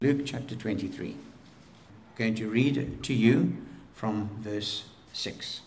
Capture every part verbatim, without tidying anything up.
Luke chapter twenty-three. I'm going to read to you from verse six.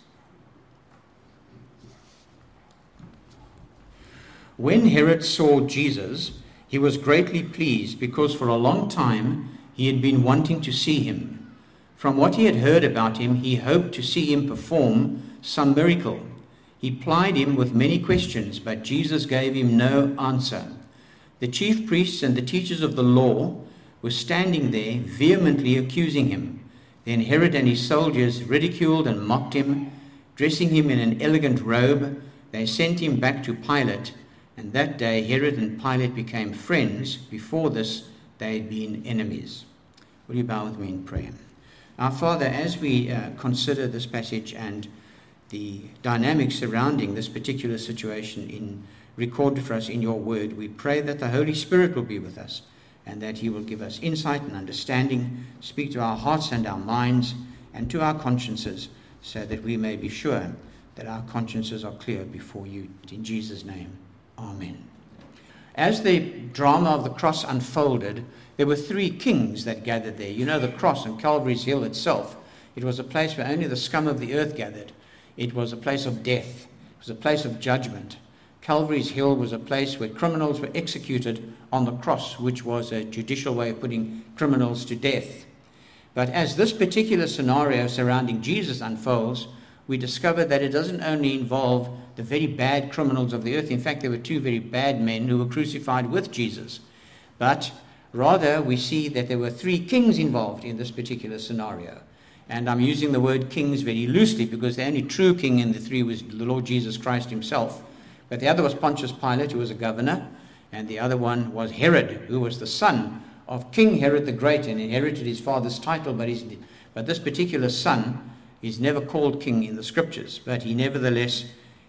When Herod saw Jesus, he was greatly pleased, because for a long time he had been wanting to see him. From what he had heard about him, he hoped to see him perform some miracle. He plied him with many questions, but Jesus gave him no answer. The chief priests and the teachers of the law were standing there, vehemently accusing him. Then Herod and his soldiers ridiculed and mocked him. Dressing him in an elegant robe, they sent him back to Pilate. And that day Herod and Pilate became friends. Before this, they had been enemies. Will you bow with me in prayer? Our Father, as we uh, consider this passage and the dynamics surrounding this particular situation in recorded for us in your word, we pray that the Holy Spirit will be with us, and that he will give us insight and understanding, speak to our hearts and our minds and to our consciences, so that we may be sure that our consciences are clear before you. In Jesus' name, amen. As the drama of the cross unfolded, there were three kings that gathered there. You know, the cross on Calvary's Hill itself, it was a place where only the scum of the earth gathered. It was a place of death. It was a place of judgment. Calvary's Hill was a place where criminals were executed on the cross, which was a judicial way of putting criminals to death. But as this particular scenario surrounding Jesus unfolds, we discover that it doesn't only involve the very bad criminals of the earth. In fact, there were two very bad men who were crucified with Jesus. But rather, we see that there were three kings involved in this particular scenario. And I'm using the word kings very loosely, because the only true king in the three was the Lord Jesus Christ himself. But the other was Pontius Pilate, who was a governor, and the other one was Herod, who was the son of King Herod the Great and inherited his father's title. But, his, but this particular son is never called king in the scriptures, but he nevertheless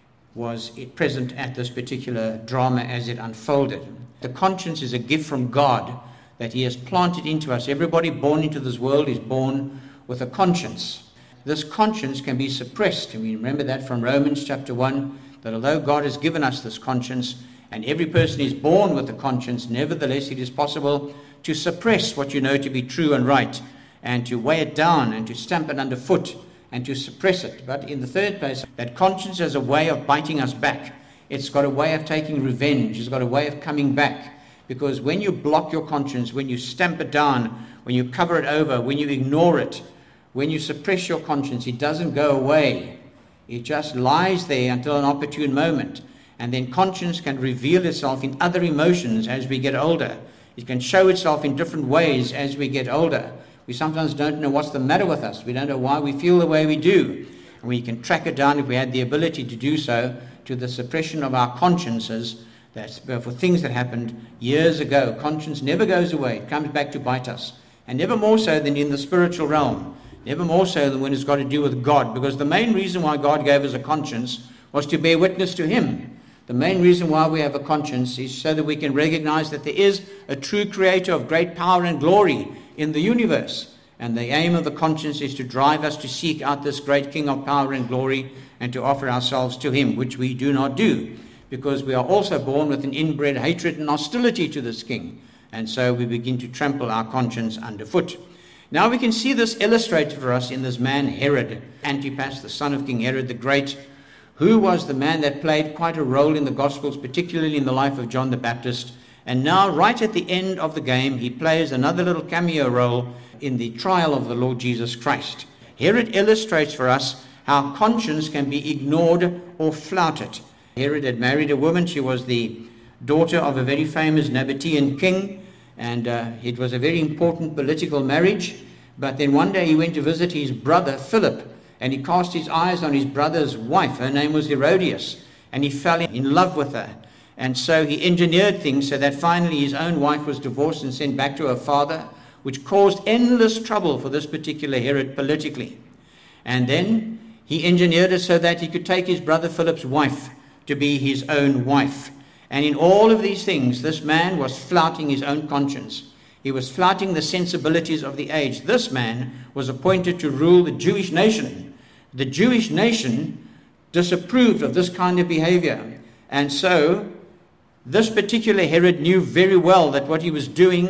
was present at this particular drama as it unfolded. The conscience is a gift from God that he has planted into us. Everybody born into this world is born with a conscience. This conscience can be suppressed, and we remember that from Romans chapter one, that although God has given us this conscience, and every person is born with a conscience, nevertheless it is possible to suppress what you know to be true and right, and to weigh it down, and to stamp it underfoot, and to suppress it. But in the third place, that conscience has a way of biting us back. It's got a way of taking revenge. It's got a way of coming back. Because when you block your conscience, when you stamp it down, when you cover it over, when you ignore it, when you suppress your conscience, it doesn't go away. It just lies there until an opportune moment. And then conscience can reveal itself in other emotions as we get older. It can show itself in different ways as we get older. We sometimes don't know what's the matter with us. We don't know why we feel the way we do. And we can track it down, if we had the ability to do so, to the suppression of our consciences. That's for things that happened years ago. Conscience never goes away. It comes back to bite us. And never more so than in the spiritual realm. Never more so than when it's got to do with God. Because the main reason why God gave us a conscience was to bear witness to him. The main reason why we have a conscience is so that we can recognize that there is a true creator of great power and glory in the universe. And the aim of the conscience is to drive us to seek out this great King of power and glory and to offer ourselves to him, which we do not do, because we are also born with an inbred hatred and hostility to this king. And so we begin to trample our conscience underfoot. Now we can see this illustrated for us in this man Herod Antipas, the son of King Herod the Great, who was the man that played quite a role in the Gospels, particularly in the life of John the Baptist. And now, right at the end of the game, he plays another little cameo role in the trial of the Lord Jesus Christ. Herod illustrates for us how conscience can be ignored or flouted. Herod had married a woman. She was the daughter of a very famous Nabatean king, and uh, it was a very important political marriage. But then one day he went to visit his brother Philip, and he cast his eyes on his brother's wife. Her name was Herodias, and he fell in love with her. And so he engineered things so that finally his own wife was divorced and sent back to her father, which caused endless trouble for this particular Herod politically. And then he engineered it so that he could take his brother Philip's wife to be his own wife. And in all of these things, this man was flouting his own conscience. He was flouting the sensibilities of the age. This man was appointed to rule the Jewish nation. The Jewish nation disapproved of this kind of behavior. And so this particular Herod knew very well that what he was doing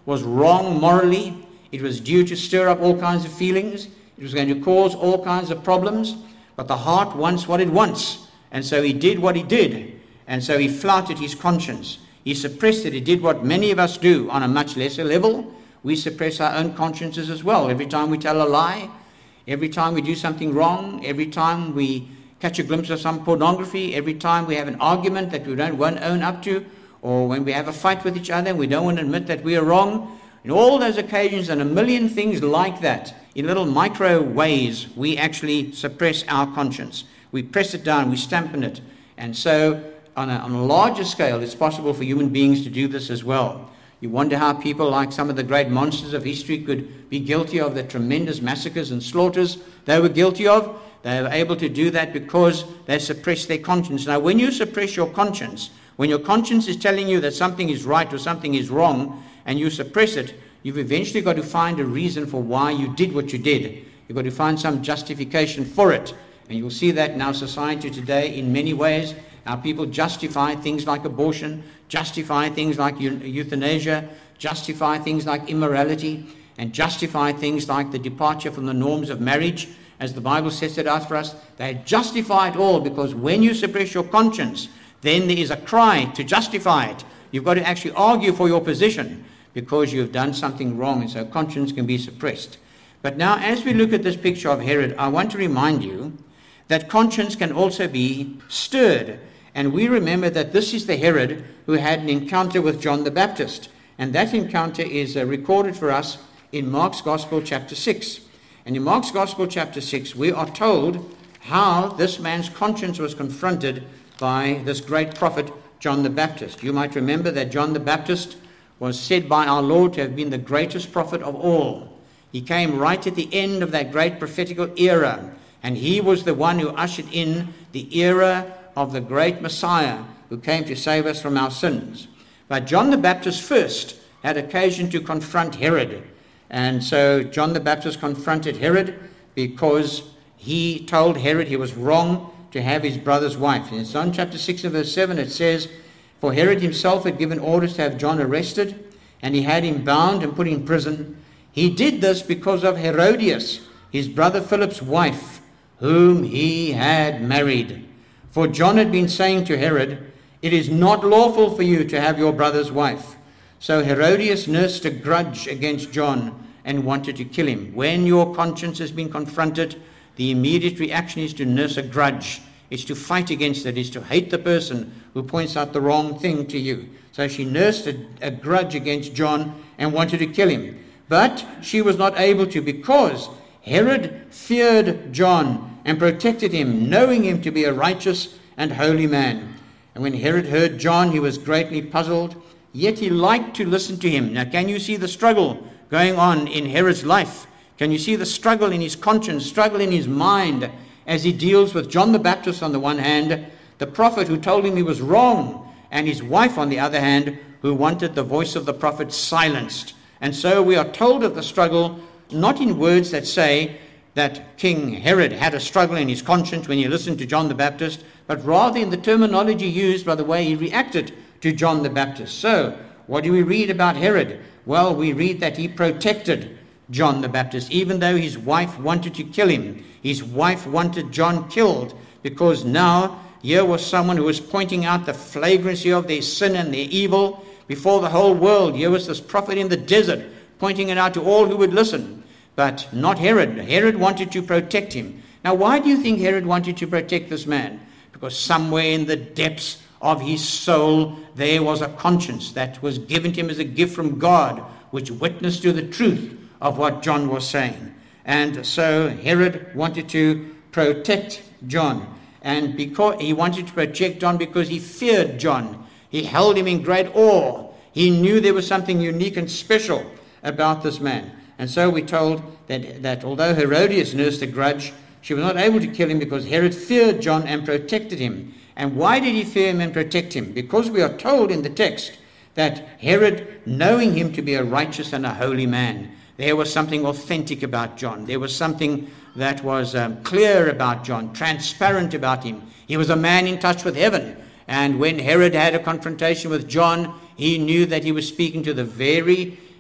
was wrong morally. It was due to stir up all kinds of feelings. It was going to cause all kinds of problems. But the heart wants what it wants. And so he did what he did. And so he flouted his conscience. He suppressed it. He did what many of us do on a much lesser level. We suppress our own consciences as well. Every time we tell a lie, every time we do something wrong, every time we catch a glimpse of some pornography, every time we have an argument that we don't want to own up to, or when we have a fight with each other and we don't want to admit that we are wrong, in all those occasions and a million things like that, in little micro ways, we actually suppress our conscience. We press it down, we stamp on it. And so on a, on a larger scale, it's possible for human beings to do this as well. You wonder how people like some of the great monsters of history could be guilty of the tremendous massacres and slaughters they were guilty of. They were able to do that because they suppressed their conscience. Now, when you suppress your conscience, when your conscience is telling you that something is right or something is wrong, and you suppress it, you've eventually got to find a reason for why you did what you did. You've got to find some justification for it. And you'll see that in our society today in many ways. Our people justify things like abortion, justify things like euthanasia, justify things like immorality, and justify things like the departure from the norms of marriage, as the Bible sets it out for us. They justify it all because when you suppress your conscience, then there is a cry to justify it. You've got to actually argue for your position because you've done something wrong, and so conscience can be suppressed. But now, as we look at this picture of Herod, I want to remind you that conscience can also be stirred. And we remember that this is the Herod who had an encounter with John the Baptist. And that encounter is uh, recorded for us in Mark's Gospel chapter six. And in Mark's Gospel chapter six, we are told how this man's conscience was confronted by this great prophet, John the Baptist. You might remember that John the Baptist was said by our Lord to have been the greatest prophet of all. He came right at the end of that great prophetical era. And he was the one who ushered in the era of the great Messiah who came to save us from our sins. But John the Baptist first had occasion to confront Herod. And so John the Baptist confronted Herod because he told Herod he was wrong to have his brother's wife. In John chapter six and verse seven it says, "For Herod himself had given orders to have John arrested, and he had him bound and put in prison. He did this because of Herodias, his brother Philip's wife, whom he had married. For John had been saying to Herod, 'It is not lawful for you to have your brother's wife.' So Herodias nursed a grudge against John and wanted to kill him." When your conscience has been confronted, the immediate reaction is to nurse a grudge. It's to fight against it. It's to hate the person who points out the wrong thing to you. So she nursed a, a grudge against John and wanted to kill him. But she was not able to because Herod feared John and protected him, knowing him to be a righteous and holy man. And when Herod heard John, he was greatly puzzled, yet he liked to listen to him. Now, can you see the struggle going on in Herod's life? Can you see the struggle in his conscience, struggle in his mind as he deals with John the Baptist on the one hand, the prophet who told him he was wrong, and his wife on the other hand, who wanted the voice of the prophet silenced. And so we are told of the struggle, not in words that say that King Herod had a struggle in his conscience when he listened to John the Baptist, but rather in the terminology used by the way he reacted to John the Baptist. So, what do we read about Herod? Well, we read that he protected John the Baptist, even though his wife wanted to kill him. His wife wanted John killed because now here was someone who was pointing out the flagrancy of their sin and their evil before the whole world. Here was this prophet in the desert pointing it out to all who would listen, but not Herod. Herod wanted to protect him. Now, why do you think Herod wanted to protect this man? Because somewhere in the depths of his soul there was a conscience that was given to him as a gift from God, which witnessed to the truth of what John was saying. And so Herod wanted to protect John. And because he wanted to protect John because he feared John. He held him in great awe. He knew there was something unique and special about this man. And so we're told that, that although Herodias nursed a grudge, she was not able to kill him because Herod feared John and protected him. And why did he fear him and protect him? Because we are told in the text that Herod, knowing him to be a righteous and a holy man, there was something authentic about John. There was something that was um, clear about John, transparent about him. He was a man in touch with heaven. And when Herod had a confrontation with John, he knew that he was speaking to the very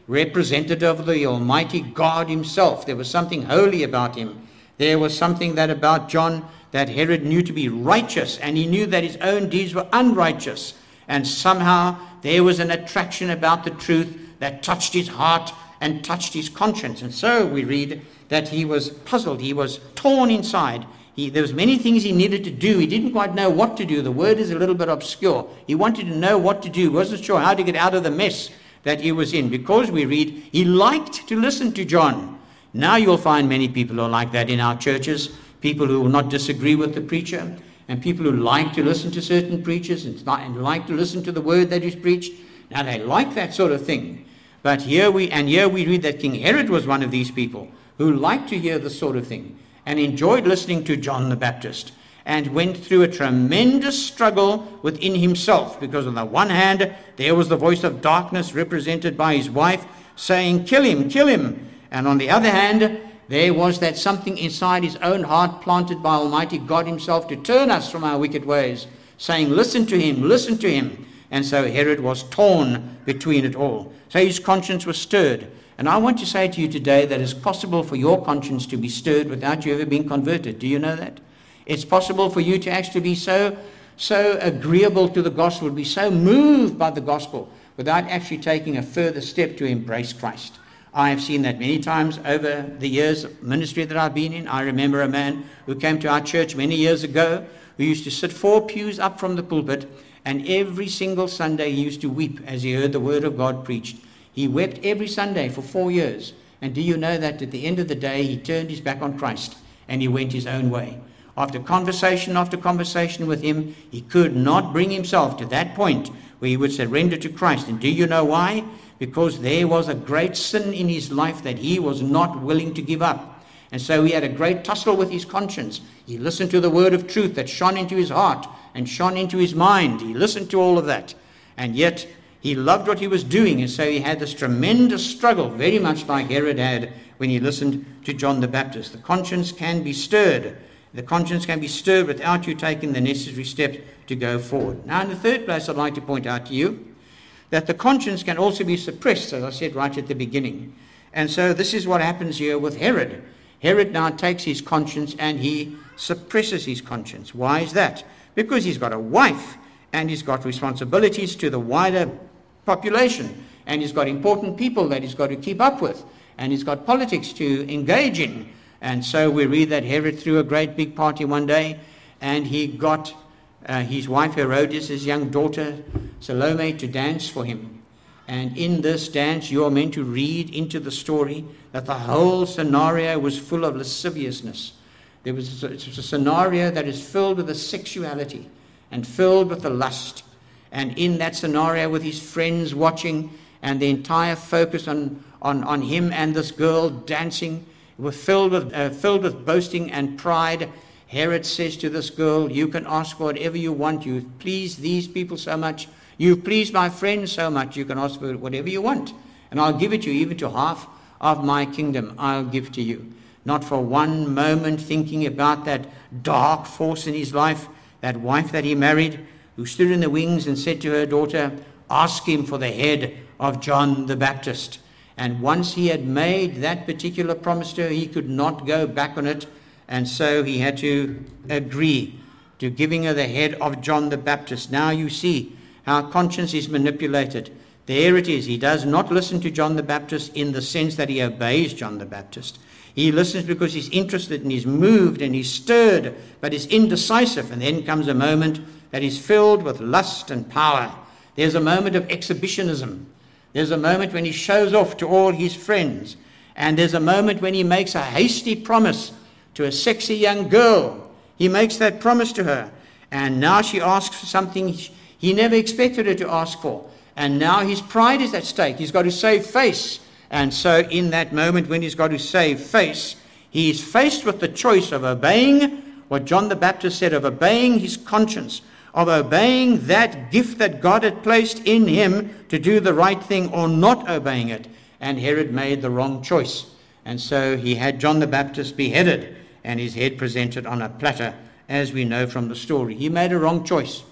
representative of the Almighty God himself. There was something holy about him. There was something that about John that Herod knew to be righteous, and he knew that his own deeds were unrighteous. And somehow there was an attraction about the truth that touched his heart and touched his conscience. And so we read that he was puzzled. He was torn inside. He, there was many things he needed to do. He didn't quite know what to do. The word is a little bit obscure. He wanted to know what to do. He wasn't sure how to get out of the mess that he was in, because we read he liked to listen to John. Now you'll find many people who are like that in our churches, people who will not disagree with the preacher, and people who like to listen to certain preachers and like to listen to the word that is preached. Now they like that sort of thing. But here we, and here we read that King Herod was one of these people who liked to hear this sort of thing and enjoyed listening to John the Baptist, and went through a tremendous struggle within himself, because on the one hand, there was the voice of darkness represented by his wife saying, kill him, kill him. And on the other hand, there was that something inside his own heart planted by Almighty God himself to turn us from our wicked ways, saying, listen to him, listen to him. And so Herod was torn between it all. So his conscience was stirred. And I want to say to you today that it's possible for your conscience to be stirred without you ever being converted. Do you know that? It's possible for you to actually be so, so agreeable to the gospel, be so moved by the gospel, without actually taking a further step to embrace Christ. I have seen that many times over the years of ministry that I've been in. I remember a man who came to our church many years ago, who used to sit four pews up from the pulpit, and every single Sunday he used to weep as he heard the word of God preached. He wept every Sunday for four years. And do you know that at the end of the day, he turned his back on Christ and he went his own way. After conversation after conversation with him, he could not bring himself to that point where he would surrender to Christ. And do you know why? Because there was a great sin in his life that he was not willing to give up. And so he had a great tussle with his conscience. He listened to the word of truth that shone into his heart and shone into his mind. He listened to all of that. And yet he loved what he was doing. And so he had this tremendous struggle, very much like Herod had when he listened to John the Baptist. The conscience can be stirred. The conscience can be stirred without you taking the necessary steps to go forward. Now, in the third place, I'd like to point out to you that the conscience can also be suppressed, as I said right at the beginning. And so this is what happens here with Herod. Herod now takes his conscience and he suppresses his conscience. Why is that? Because he's got a wife and he's got responsibilities to the wider population, and he's got important people that he's got to keep up with, and he's got politics to engage in. And so we read that Herod threw a great big party one day, and he got uh, his wife Herodias, his young daughter Salome, to dance for him. And in this dance, you are meant to read into the story that the whole scenario was full of lasciviousness. There was a, it was a scenario that is filled with the sexuality and filled with the lust. And in that scenario, with his friends watching and the entire focus on, on, on him and this girl dancing, were filled with, uh, filled with boasting and pride, Herod says to this girl, you can ask for whatever you want. You've pleased these people so much. You've pleased my friends so much. You can ask for whatever you want. And I'll give it to you, even to half of my kingdom I'll give to you. Not for one moment thinking about that dark force in his life, that wife that he married, who stood in the wings and said to her daughter, ask him for the head of John the Baptist. And once he had made that particular promise to her, he could not go back on it. And so he had to agree to giving her the head of John the Baptist. Now you see how conscience is manipulated. There it is. He does not listen to John the Baptist in the sense that he obeys John the Baptist. He listens because he's interested and he's moved and he's stirred, but he's indecisive. And then comes a moment that is filled with lust and power. There's a moment of exhibitionism. There's a moment when he shows off to all his friends. And there's a moment when he makes a hasty promise to a sexy young girl. He makes that promise to her. And now she asks for something he never expected her to ask for. And now his pride is at stake. He's got to save face. And so in that moment when he's got to save face, he is faced with the choice of obeying what John the Baptist said, of obeying his conscience, of obeying that gift that God had placed in him to do the right thing, or not obeying it. And Herod made the wrong choice. And so he had John the Baptist beheaded and his head presented on a platter, as we know from the story. He made a wrong choice.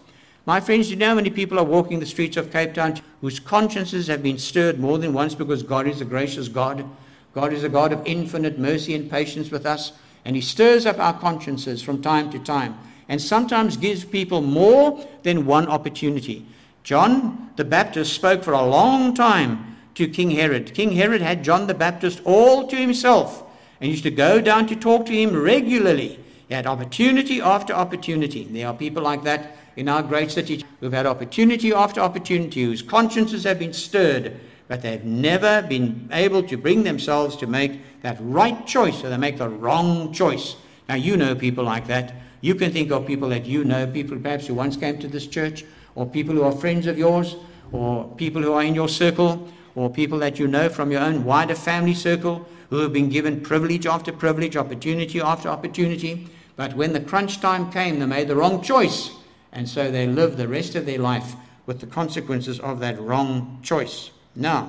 My friends, do you know how many people are walking the streets of Cape Town whose consciences have been stirred more than once, because God is a gracious God. God is a God of infinite mercy and patience with us, and he stirs up our consciences from time to time, and sometimes gives people more than one opportunity. John the Baptist spoke for a long time to King Herod. King Herod had John the Baptist all to himself and used to go down to talk to him regularly. He had opportunity after opportunity. There are people like that in our great city who've had opportunity after opportunity, whose consciences have been stirred, but they've never been able to bring themselves to make that right choice, or they make the wrong choice. Now, you know people like that. You can think of people that you know, people perhaps who once came to this church, or people who are friends of yours, or people who are in your circle, or people that you know from your own wider family circle, who have been given privilege after privilege, opportunity after opportunity, but when the crunch time came, they made the wrong choice, and so they lived the rest of their life with the consequences of that wrong choice. Now,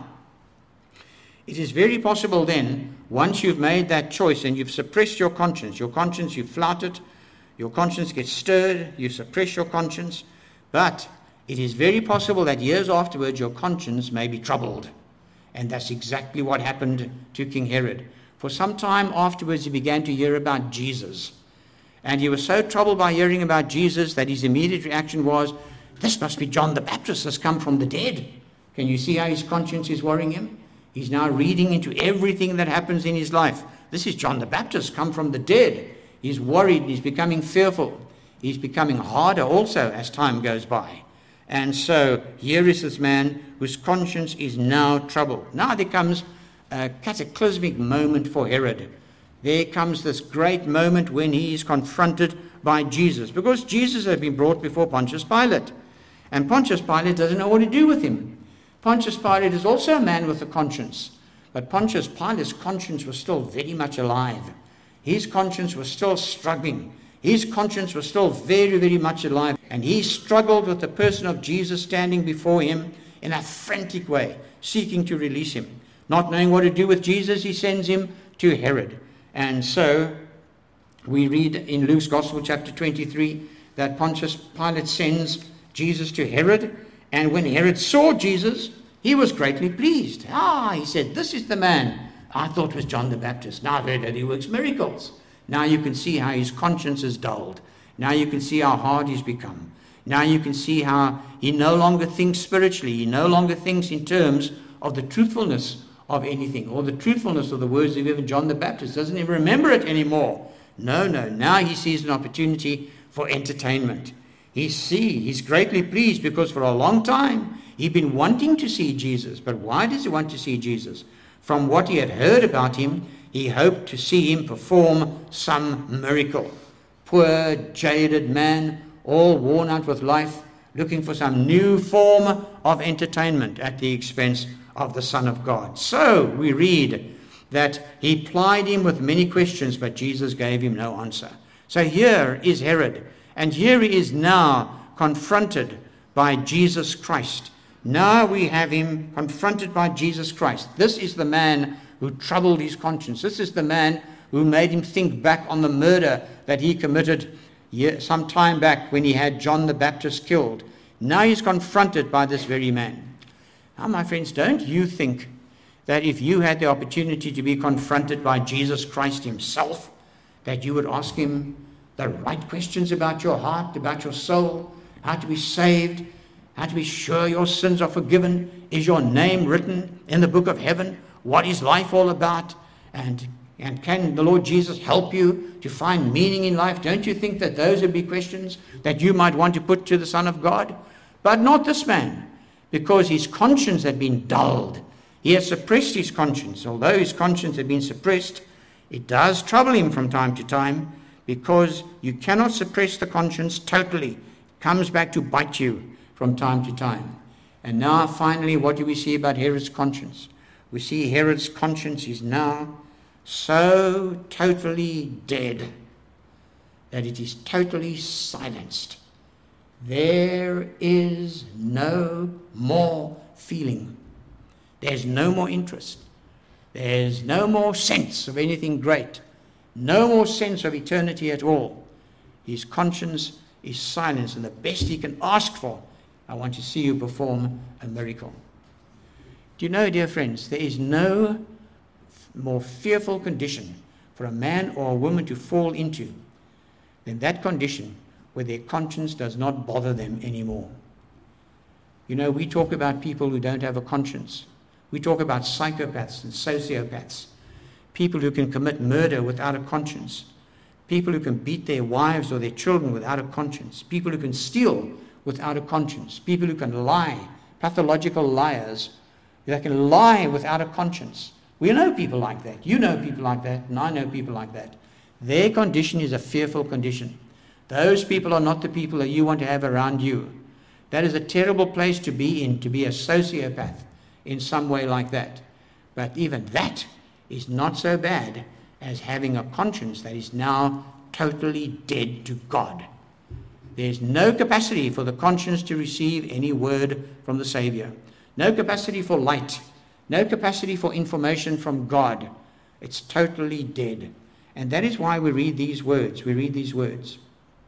it is very possible then, once you've made that choice and you've suppressed your conscience, your conscience, you've flouted, your conscience gets stirred, you suppress your conscience, but it is very possible that years afterwards your conscience may be troubled. And that's exactly what happened to King Herod. For some time afterwards he began to hear about Jesus. And he was so troubled by hearing about Jesus that his immediate reaction was, this must be John the Baptist that's come from the dead. Can you see how his conscience is worrying him? He's now reading into everything that happens in his life. This is John the Baptist come from the dead. He's worried, he's becoming fearful. He's becoming harder also as time goes by. And so here is this man whose conscience is now troubled. Now there comes a cataclysmic moment for Herod. There comes this great moment when he is confronted by Jesus, because Jesus had been brought before Pontius Pilate. And Pontius Pilate doesn't know what to do with him. Pontius Pilate is also a man with a conscience. But Pontius Pilate's conscience was still very much alive. His conscience was still struggling. His conscience was still very, very much alive. And he struggled with the person of Jesus standing before him in a frantic way, seeking to release him. Not knowing what to do with Jesus, he sends him to Herod. And so we read in Luke's Gospel, chapter twenty-three, that Pontius Pilate sends Jesus to Herod. And when Herod saw Jesus, he was greatly pleased. Ah, he said, this is the man I thought was John the Baptist. Now I've heard that he works miracles. Now you can see how his conscience is dulled. Now you can see how hard he's become. Now you can see how he no longer thinks spiritually. He no longer thinks in terms of the truthfulness of anything, or the truthfulness of the words of even John the Baptist. Doesn't even remember it anymore. No, no. Now he sees an opportunity for entertainment. He see, he's greatly pleased because for a long time he'd been wanting to see Jesus. But why does he want to see Jesus? From what he had heard about him, he hoped to see him perform some miracle. Poor, jaded man, all worn out with life, looking for some new form of entertainment at the expense of the Son of God. So we read that he plied him with many questions, but Jesus gave him no answer. So here is Herod, and here he is now confronted by Jesus Christ. Now we have him confronted by Jesus Christ. This is the man who troubled his conscience. This is the man who made him think back on the murder that he committed some time back when he had John the Baptist killed. Now he's confronted by this very man. Now, my friends, don't you think that if you had the opportunity to be confronted by Jesus Christ himself, that you would ask him the right questions about your heart, about your soul, how to be saved, how to be sure your sins are forgiven? Is your name written in the book of heaven? What is life all about? And, and can the Lord Jesus help you to find meaning in life? Don't you think that those would be questions that you might want to put to the Son of God? But not this man, because his conscience had been dulled. He had suppressed his conscience. Although his conscience had been suppressed, it does trouble him from time to time, because you cannot suppress the conscience totally. It comes back to bite you from time to time. And now, finally, what do we see about Herod's conscience? We see Herod's conscience is now so totally dead that it is totally silenced. There is no more feeling. There's no more interest. There's no more sense of anything great. No more sense of eternity at all. His conscience is silence, and the best he can ask for, I want to see you perform a miracle. Do you know, dear friends, there is no more fearful condition for a man or a woman to fall into than that condition where their conscience does not bother them anymore. You know, we talk about people who don't have a conscience. We talk about psychopaths and sociopaths, people who can commit murder without a conscience, people who can beat their wives or their children without a conscience, people who can steal without a conscience, people who can lie, pathological liars, that can lie without a conscience. We know people like that. You know people like that, and I know people like that. Their condition is a fearful condition. Those people are not the people that you want to have around you. That is a terrible place to be in, to be a sociopath in some way like that. But even that is not so bad as having a conscience that is now totally dead to God. There's no capacity for the conscience to receive any word from the Savior. No capacity for light. No capacity for information from God. It's totally dead. And that is why we read these words. We read these words.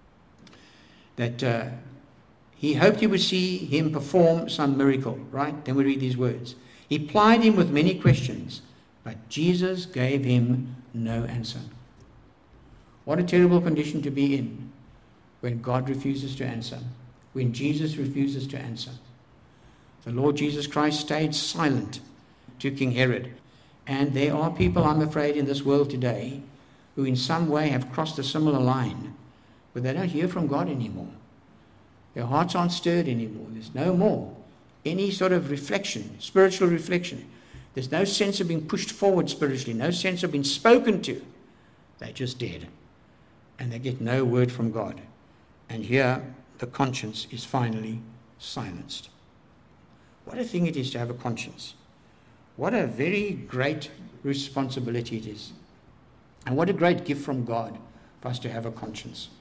That uh, he hoped you would see him perform some miracle, right? Then we read these words. He plied him with many questions, but Jesus gave him no answer. What a terrible condition to be in when God refuses to answer, when Jesus refuses to answer. The Lord Jesus Christ stayed silent to King Herod. And there are people, I'm afraid, in this world today who in some way have crossed a similar line, but they don't hear from God anymore. Their hearts aren't stirred anymore. There's no more any sort of reflection, spiritual reflection. There's no sense of being pushed forward spiritually, no sense of being spoken to. They're just dead. And they get no word from God. And here the conscience is finally silenced. What a thing it is to have a conscience. What a very great responsibility it is. And what a great gift from God for us to have a conscience.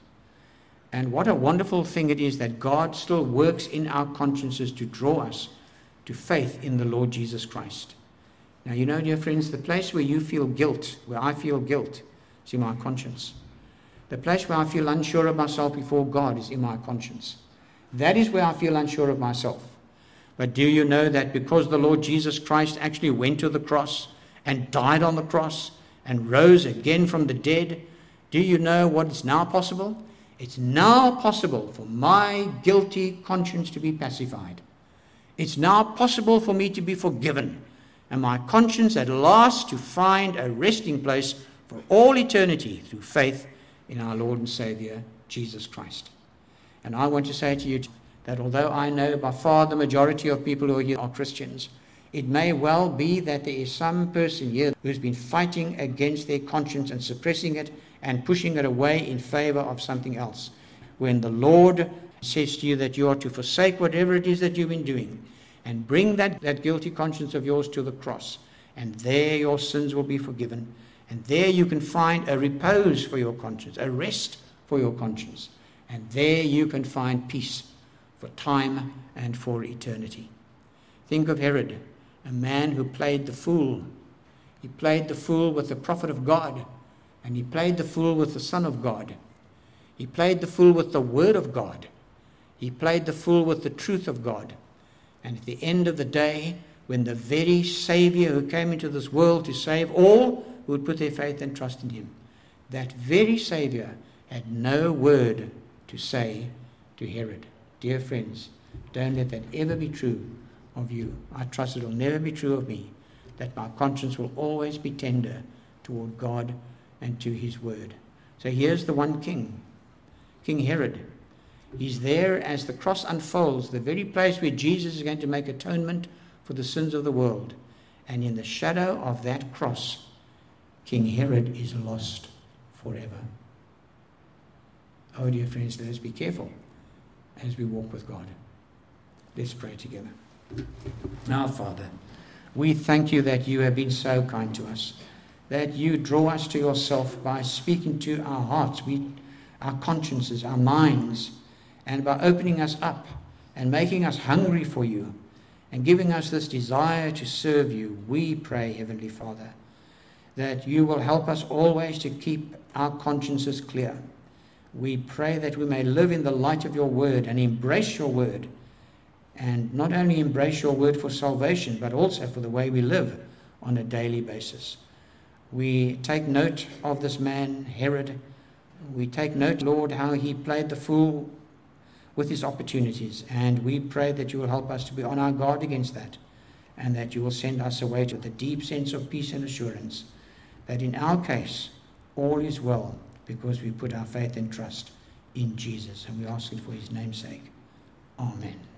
And what a wonderful thing it is that God still works in our consciences to draw us to faith in the Lord Jesus Christ. Now, you know, dear friends, the place where you feel guilt, where I feel guilt, is in my conscience. The place where I feel unsure of myself before God is in my conscience. That is where I feel unsure of myself. But do you know that because the Lord Jesus Christ actually went to the cross and died on the cross and rose again from the dead, do you know what is now possible? It's now possible for my guilty conscience to be pacified. It's now possible for me to be forgiven, and my conscience at last to find a resting place for all eternity through faith in our Lord and Savior, Jesus Christ. And I want to say to you that although I know by far the majority of people who are here are Christians, it may well be that there is some person here who's been fighting against their conscience and suppressing it and pushing it away in favor of something else. When the Lord says to you that you are to forsake whatever it is that you've been doing and bring that, that guilty conscience of yours to the cross, and there your sins will be forgiven, and there you can find a repose for your conscience, a rest for your conscience, and there you can find peace for time and for eternity. Think of Herod, a man who played the fool. He played the fool with the prophet of God, and he played the fool with the Son of God. He played the fool with the Word of God. He played the fool with the truth of God. And at the end of the day, when the very Savior who came into this world to save all who would put their faith and trust in him, that very Savior had no word to say to Herod. Dear friends, don't let that ever be true of you. I trust it will never be true of me, that my conscience will always be tender toward God and to his word. So here's the one king, King Herod. He's there as the cross unfolds, the very place where Jesus is going to make atonement for the sins of the world. And in the shadow of that cross, King Herod is lost forever. Oh, dear friends, let us be careful as we walk with God. Let's pray together. Now, Father, we thank you that you have been so kind to us, that you draw us to yourself by speaking to our hearts, we, our consciences, our minds, and by opening us up and making us hungry for you and giving us this desire to serve you. We pray, Heavenly Father, that you will help us always to keep our consciences clear. We pray that we may live in the light of your word and embrace your word, and not only embrace your word for salvation, but also for the way we live on a daily basis. We take note of this man, Herod. We take note, Lord, how he played the fool with his opportunities, and we pray that you will help us to be on our guard against that, and that you will send us away with a deep sense of peace and assurance that in our case, all is well, because we put our faith and trust in Jesus, and we ask it for his name's sake. Amen.